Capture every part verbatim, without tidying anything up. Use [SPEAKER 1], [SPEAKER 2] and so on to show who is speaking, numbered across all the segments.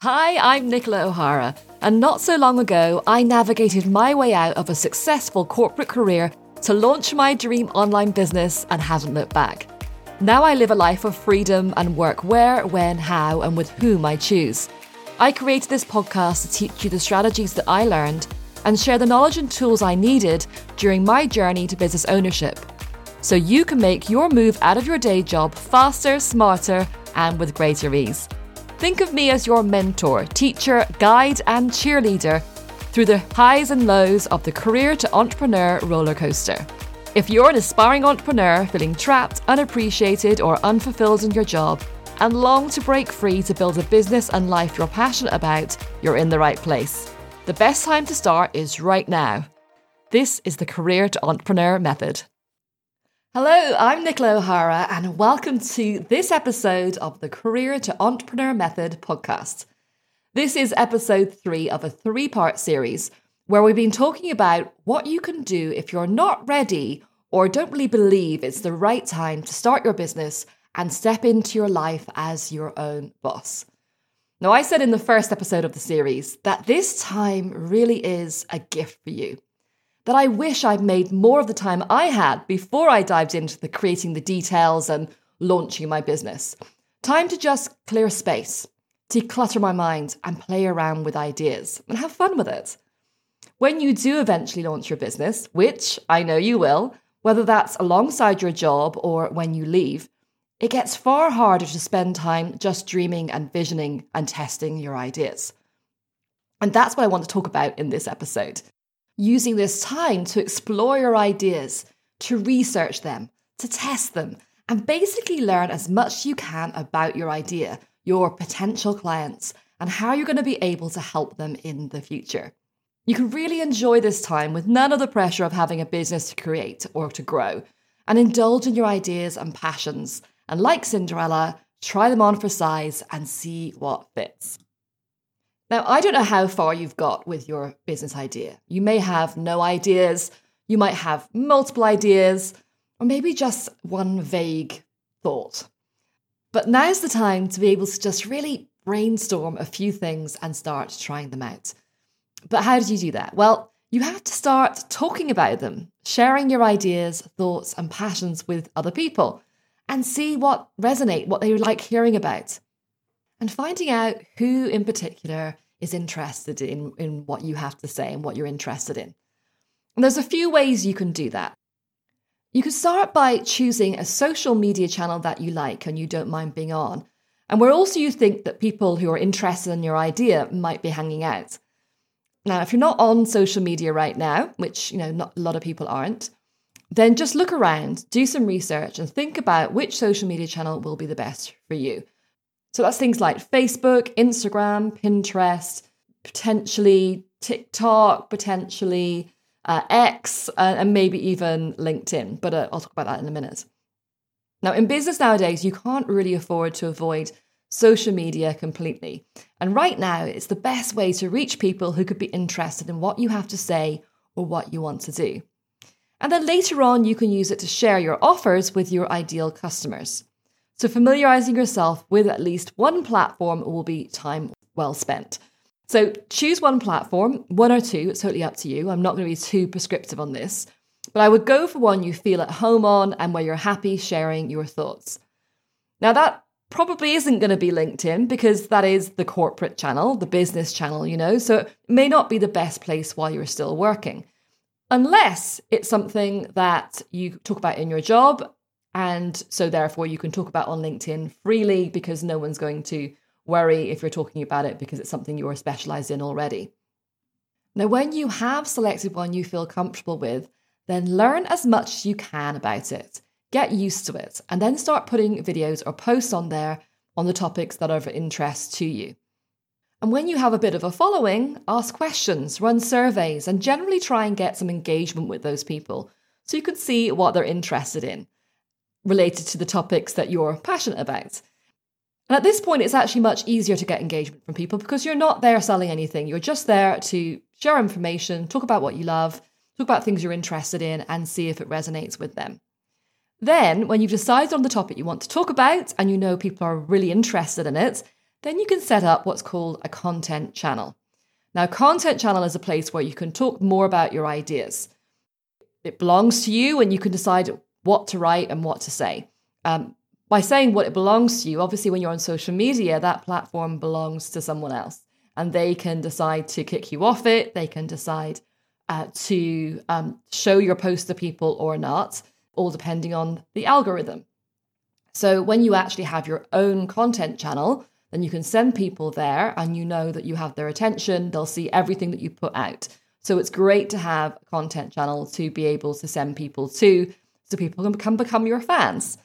[SPEAKER 1] Hi, I'm Nicola O'Hara, and not so long ago, I navigated my way out of a successful corporate career to launch my dream online business and haven't looked back. Now I live a life of freedom and work where, when, how, and with whom I choose. I created this podcast to teach you the strategies that I learned and share the knowledge and tools I needed during my journey to business ownership, so you can make your move out of your day job faster, smarter, and with greater ease. Think of me as your mentor, teacher, guide, and cheerleader through the highs and lows of the career to entrepreneur roller coaster. If you're an aspiring entrepreneur feeling trapped, unappreciated, or unfulfilled in your job and long to break free to build a business and life you're passionate about, you're in the right place. The best time to start is right now. This is the Career to Entrepreneur Method. Hello, I'm Nicola O'Hara, and welcome to this episode of the Career to Entrepreneur Method podcast. This is episode three of a three-part series where we've been talking about what you can do if you're not ready or don't really believe it's the right time to start your business and step into your life as your own boss. Now, I said in the first episode of the series that this time really is a gift for you. That I wish I'd made more of the time I had before I dived into the creating the details and launching my business. Time to just clear space, declutter my mind and play around with ideas and have fun with it. When you do eventually launch your business, which I know you will, whether that's alongside your job or when you leave, it gets far harder to spend time just dreaming and visioning and testing your ideas. And that's what I want to talk about in this episode. Using this time to explore your ideas, to research them, to test them, and basically learn as much as you can about your idea, your potential clients, and how you're going to be able to help them in the future. You can really enjoy this time with none of the pressure of having a business to create or to grow, and indulge in your ideas and passions, and like Cinderella, try them on for size and see what fits. Now, I don't know how far you've got with your business idea. You may have no ideas, you might have multiple ideas, or maybe just one vague thought. But now's the time to be able to just really brainstorm a few things and start trying them out. But how do you do that? Well, you have to start talking about them, sharing your ideas, thoughts, and passions with other people, and see what resonate, what they like hearing about. And finding out who in particular is interested in, in what you have to say and what you're interested in. And there's a few ways you can do that. You can start by choosing a social media channel that you like and you don't mind being on, and where also you think that people who are interested in your idea might be hanging out. Now, if you're not on social media right now, which you know not a lot of people aren't, then just look around, do some research, and think about which social media channel will be the best for you. So that's things like Facebook, Instagram, Pinterest, potentially TikTok, potentially uh, X, uh, and maybe even LinkedIn. But uh, I'll talk about that in a minute. Now, in business nowadays, you can't really afford to avoid social media completely. And right now, it's the best way to reach people who could be interested in what you have to say or what you want to do. And then later on, you can use it to share your offers with your ideal customers. So familiarizing yourself with at least one platform will be time well spent. So choose one platform, one or two, it's totally up to you. I'm not going to be too prescriptive on this, but I would go for one you feel at home on and where you're happy sharing your thoughts. Now that probably isn't going to be LinkedIn because that is the corporate channel, the business channel, you know, so it may not be the best place while you're still working. Unless it's something that you talk about in your job. And so therefore you can talk about on LinkedIn freely because no one's going to worry if you're talking about it because it's something you're specialized in already. Now, when you have selected one you feel comfortable with, then learn as much as you can about it. Get used to it and then start putting videos or posts on there on the topics that are of interest to you. And when you have a bit of a following, ask questions, run surveys, and generally try and get some engagement with those people so you can see what they're interested in, related to the topics that you're passionate about. And at this point, it's actually much easier to get engagement from people because you're not there selling anything. You're just there to share information, talk about what you love, talk about things you're interested in, and see if it resonates with them. Then, when you've decided on the topic you want to talk about and you know people are really interested in it, then you can set up what's called a content channel. Now, content channel is a place where you can talk more about your ideas. It belongs to you and you can decide what to write and what to say. Um, by saying what it belongs to you, obviously when you're on social media, that platform belongs to someone else and they can decide to kick you off it. They can decide uh, to um, show your post to people or not, all depending on the algorithm. So when you actually have your own content channel, then you can send people there and you know that you have their attention. They'll see everything that you put out. So it's great to have a content channel to be able to send people to, so people can become, become your fans.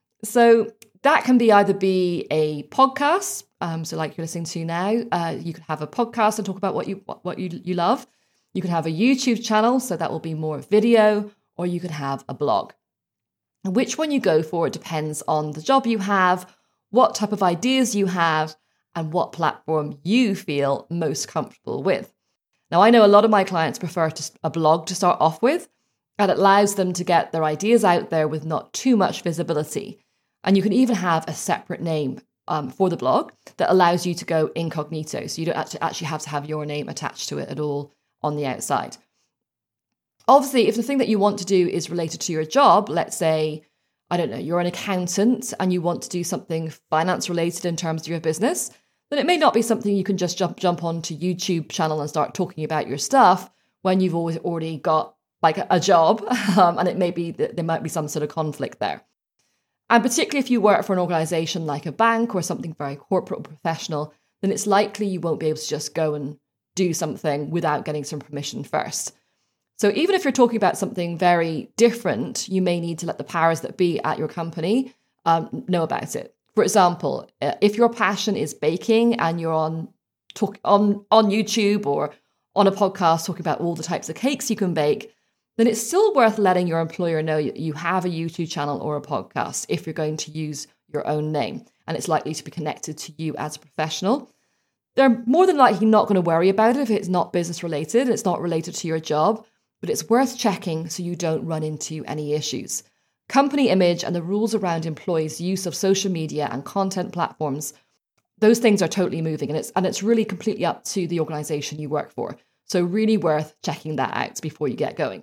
[SPEAKER 1] So that can be either be a podcast, um, so like you're listening to now, uh, you could have a podcast and talk about what you what, what you, you love. You can have a YouTube channel, so that will be more video, or you could have a blog. And which one you go for, it depends on the job you have, what type of ideas you have, and what platform you feel most comfortable with. Now, I know a lot of my clients prefer to, a blog to start off with, and it allows them to get their ideas out there with not too much visibility. And you can even have a separate name um, for the blog that allows you to go incognito. So you don't actually, actually have to have your name attached to it at all on the outside. Obviously, if the thing that you want to do is related to your job, let's say, I don't know, you're an accountant and you want to do something finance related in terms of your business, then it may not be something you can just jump jump onto YouTube channel and start talking about your stuff when you've always already got like a, a job, um, and it may be that there might be some sort of conflict there. And particularly if you work for an organization like a bank or something very corporate or professional, then it's likely you won't be able to just go and do something without getting some permission first. So even if you're talking about something very different, you may need to let the powers that be at your company um, know about it. For example, if your passion is baking and you're on talk on, on YouTube or on a podcast talking about all the types of cakes you can bake, then it's still worth letting your employer know you have a YouTube channel or a podcast if you're going to use your own name and it's likely to be connected to you as a professional. They're more than likely not going to worry about it if it's not business related, it's not related to your job, but it's worth checking so you don't run into any issues. Company image and the rules around employees' use of social media and content platforms, those things are totally moving, and it's and it's really completely up to the organization you work for. So really worth checking that out before you get going.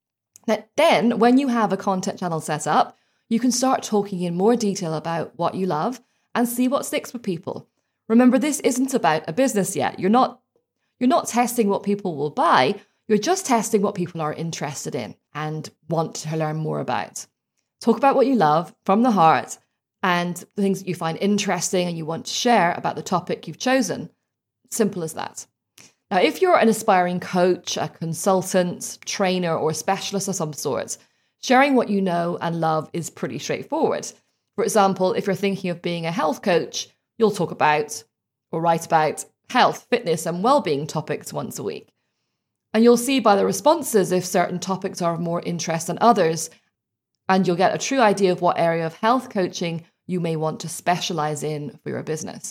[SPEAKER 1] Then, when you have a content channel set up, you can start talking in more detail about what you love and see what sticks with people. Remember, this isn't about a business yet. You're not you're not testing what people will buy. You're just testing what people are interested in and want to learn more about. Talk about what you love from the heart and the things that you find interesting and you want to share about the topic you've chosen. Simple as that. Now, if you're an aspiring coach, a consultant, trainer, or specialist of some sort, sharing what you know and love is pretty straightforward. For example, if you're thinking of being a health coach, you'll talk about or write about health, fitness, and well-being topics once a week. And you'll see by the responses if certain topics are of more interest than others, and you'll get a true idea of what area of health coaching you may want to specialize in for your business.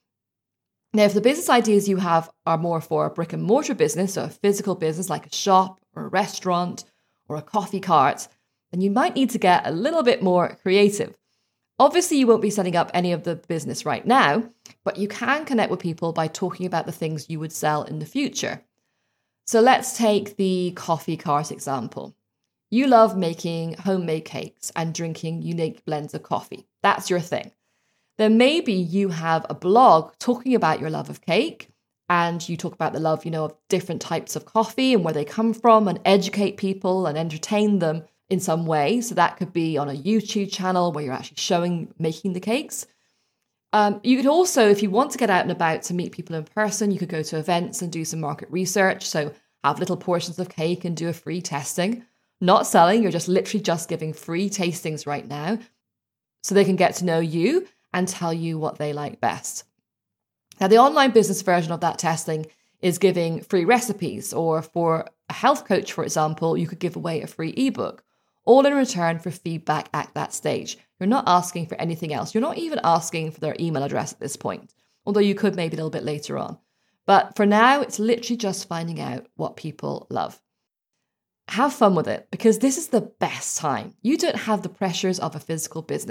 [SPEAKER 1] Now, if the business ideas you have are more for a brick and mortar business, so a physical business like a shop or a restaurant or a coffee cart, then you might need to get a little bit more creative. Obviously, you won't be setting up any of the business right now, but you can connect with people by talking about the things you would sell in the future. So let's take the coffee cart example. You love making homemade cakes and drinking unique blends of coffee. That's your thing. Then maybe you have a blog talking about your love of cake, and you talk about the love, you know, of different types of coffee and where they come from, and educate people and entertain them in some way. So that could be on a YouTube channel where you're actually showing making the cakes. Um, you could also, if you want to get out and about to meet people in person, you could go to events and do some market research. So have little portions of cake and do a free tasting. Not selling, you're just literally just giving free tastings right now so they can get to know you and tell you what they like best. Now, the online business version of that testing is giving free recipes, or for a health coach, for example, you could give away a free ebook, all in return for feedback at that stage. You're not asking for anything else. You're not even asking for their email address at this point, although you could maybe a little bit later on. But for now, it's literally just finding out what people love. Have fun with it, because this is the best time. You don't have the pressures of a physical business.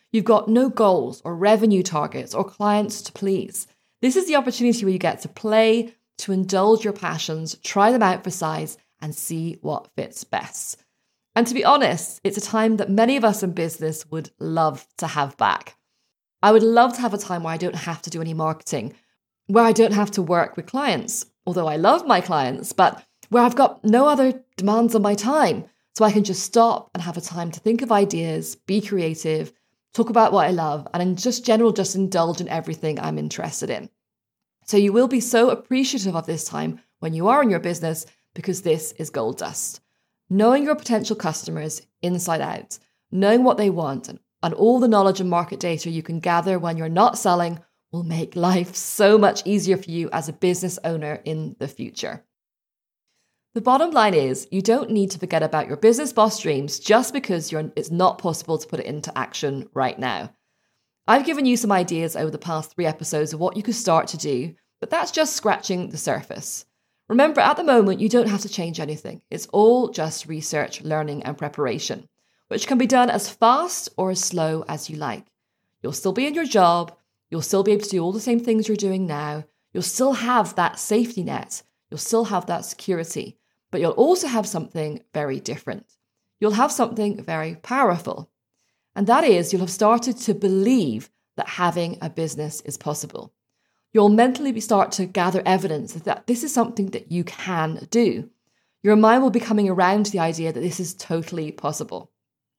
[SPEAKER 1] You've got no goals or revenue targets or clients to please. This is the opportunity where you get to play, to indulge your passions, try them out for size, and see what fits best. And to be honest, it's a time that many of us in business would love to have back. I would love to have a time where I don't have to do any marketing, where I don't have to work with clients, although I love my clients, but where I've got no other demands on my time. So I can just stop and have a time to think of ideas, be creative, talk about what I love, and in just general, just indulge in everything I'm interested in. So you will be so appreciative of this time when you are in your business, because this is gold dust. Knowing your potential customers inside out, knowing what they want, and, and all the knowledge and market data you can gather when you're not selling will make life so much easier for you as a business owner in the future. The bottom line is, you don't need to forget about your business boss dreams just because you're, it's not possible to put it into action right now. I've given you some ideas over the past three episodes of what you could start to do, but that's just scratching the surface. Remember, at the moment, you don't have to change anything. It's all just research, learning, and preparation, which can be done as fast or as slow as you like. You'll still be in your job. You'll still be able to do all the same things you're doing now. You'll still have that safety net. You'll still have that security, but you'll also have something very different. You'll have something very powerful. And that is, you'll have started to believe that having a business is possible. You'll mentally start to gather evidence that this is something that you can do. Your mind will be coming around to the idea that this is totally possible.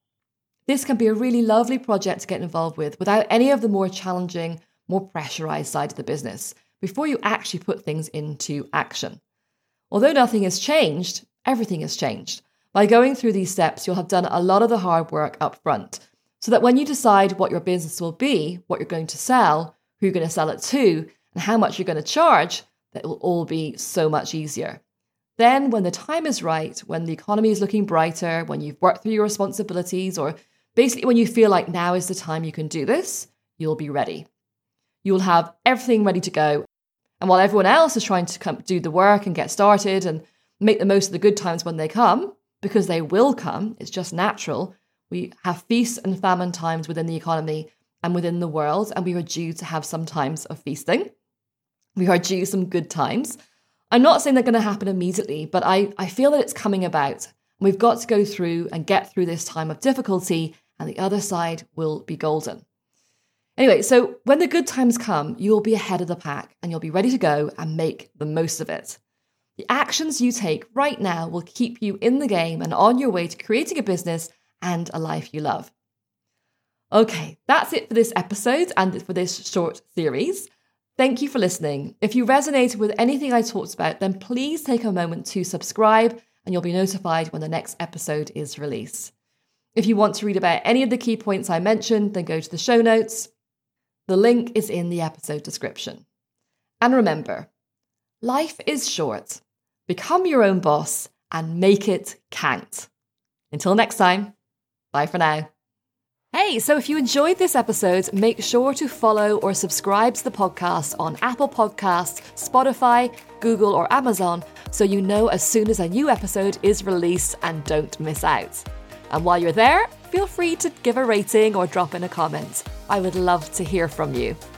[SPEAKER 1] This can be a really lovely project to get involved with without any of the more challenging, more pressurized side of the business before you actually put things into action. Although nothing has changed, everything has changed. By going through these steps, you'll have done a lot of the hard work up front, so that when you decide what your business will be, what you're going to sell, who you're going to sell it to, and how much you're going to charge, that will all be so much easier. Then when the time is right, when the economy is looking brighter, when you've worked through your responsibilities, or basically when you feel like now is the time you can do this, you'll be ready. You'll have everything ready to go. And while everyone else is trying to come do the work and get started and make the most of the good times when they come, because they will come, it's just natural, we have feast and famine times within the economy and within the world, and we are due to have some times of feasting. We are due some good times. I'm not saying they're going to happen immediately, but I, I feel that it's coming about. We've got to go through and get through this time of difficulty, and the other side will be golden. Anyway, so when the good times come, you'll be ahead of the pack and you'll be ready to go and make the most of it. The actions you take right now will keep you in the game and on your way to creating a business and a life you love. Okay, that's it for this episode and for this short series. Thank you for listening. If you resonated with anything I talked about, then please take a moment to subscribe and you'll be notified when the next episode is released. If you want to read about any of the key points I mentioned, then go to the show notes. The link is in the episode description. And remember, life is short. Become your own boss and make it count. Until next time, bye for now. Hey, so if you enjoyed this episode, make sure to follow or subscribe to the podcast on Apple Podcasts, Spotify, Google, or Amazon so you know as soon as a new episode is released and don't miss out. And while you're there, feel free to give a rating or drop in a comment. I would love to hear from you.